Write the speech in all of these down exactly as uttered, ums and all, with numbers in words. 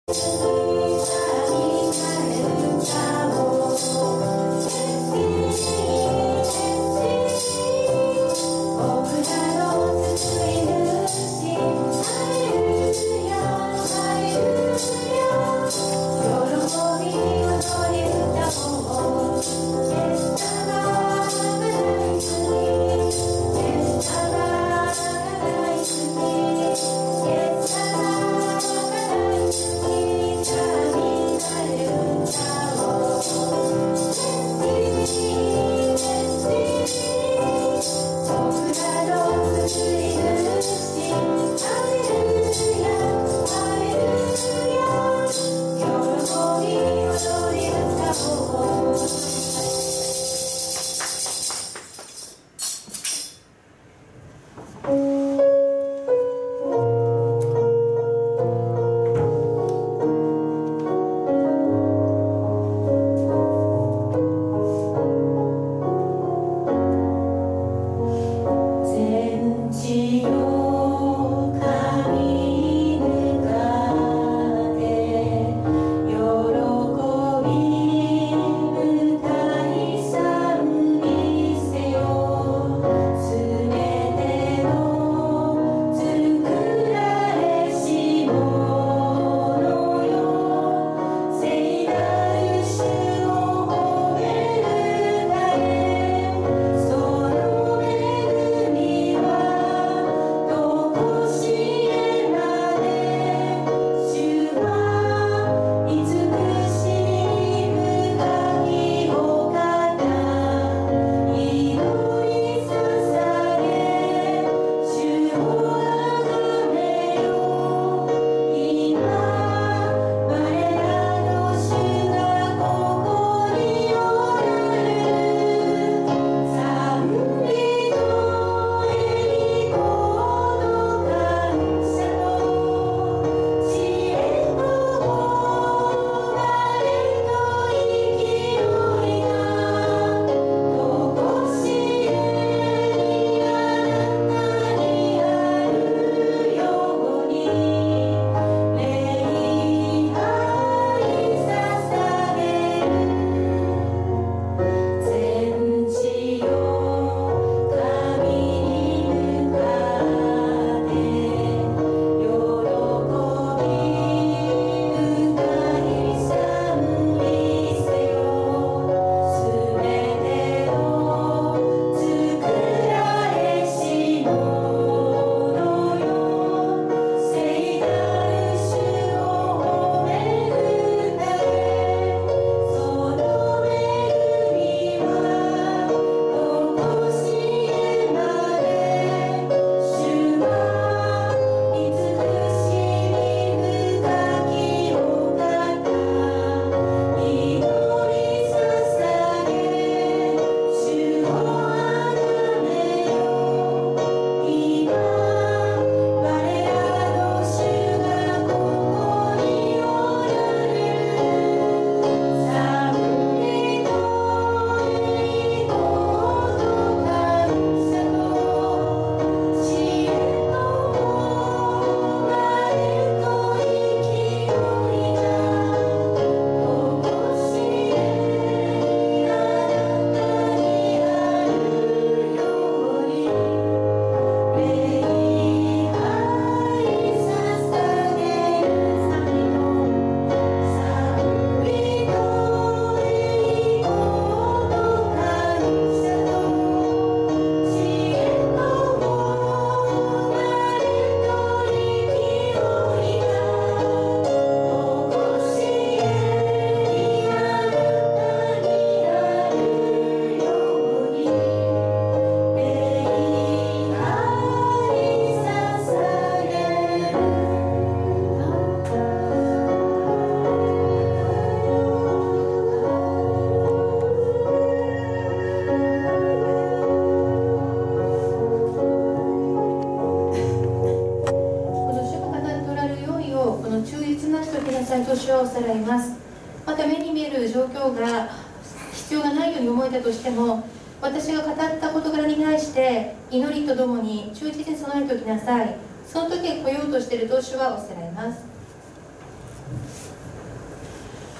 年をさらいます。また目に見える状況が必要がないように思えたとしても、私が語った事柄に対して祈りとともに忠実に備えておきなさい。その時来ようとしている年はおさらいます。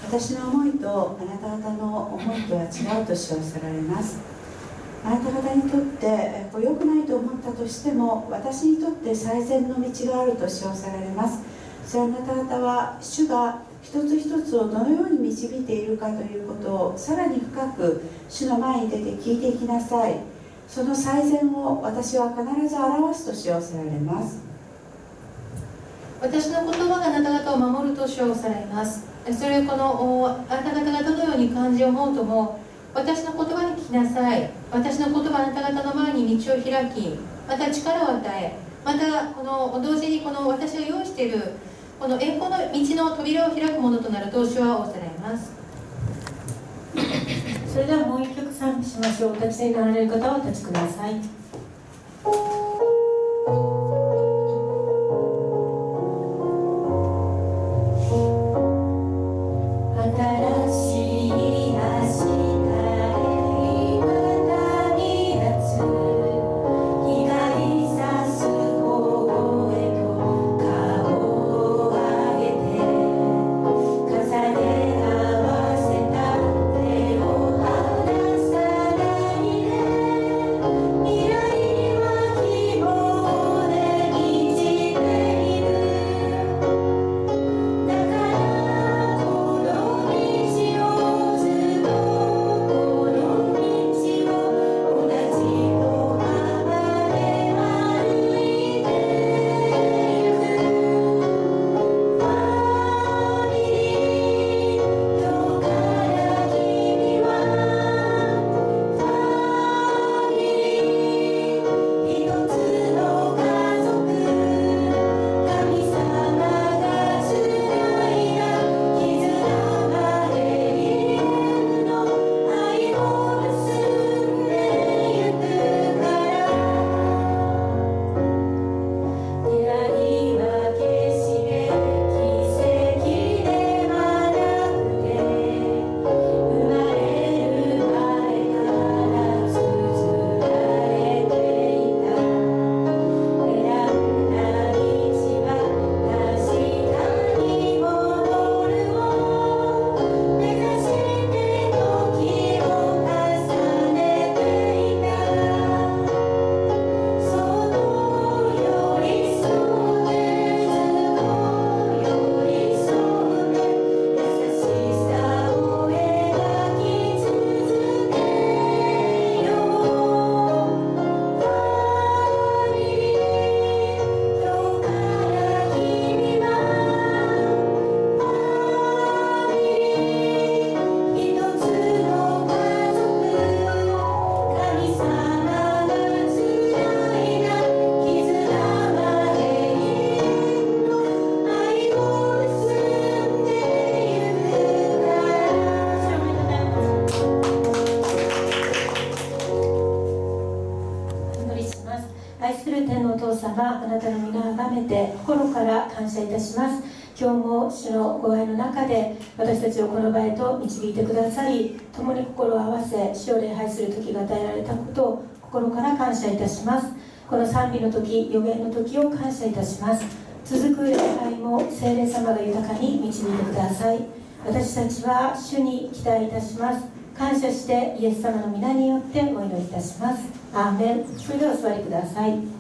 私の思いとあなた方の思いとは違うと称せられます。あなた方にとって良くないと思ったとしても、私にとって最善の道があると称せられます。それあなた方は主が一つ一つをどのように導いているかということをさらに深く主の前に出て聞いていきなさい。その最善を私は必ず表すと称せられます。 私の言葉があなた方を守ると称されます。それをこのあなた方がどのように感じ思うとも、私の言葉に聞きなさい。私の言葉あなた方の前に道を開き、また力を与え、またこの同時にこの私が用意しているこの栄光の道の扉を開くものとなると主は仰せられます。 それではもう一曲賛美しましょう。お立ちになられる方はお立ちください。あなたの皆を崇めて心から感謝いたします。今日も主のご愛の中で私たちをこの場へと導いてくださり、共に心を合わせ主を礼拝する時が与えられたことを心から感謝いたします。この賛美の時、予言の時を感謝いたします。続く礼拝も聖霊様が豊かに導いてください。私たちは主に期待いたします。感謝してイエス様の皆によってお祈りいたします。アーメン。それではお座りください。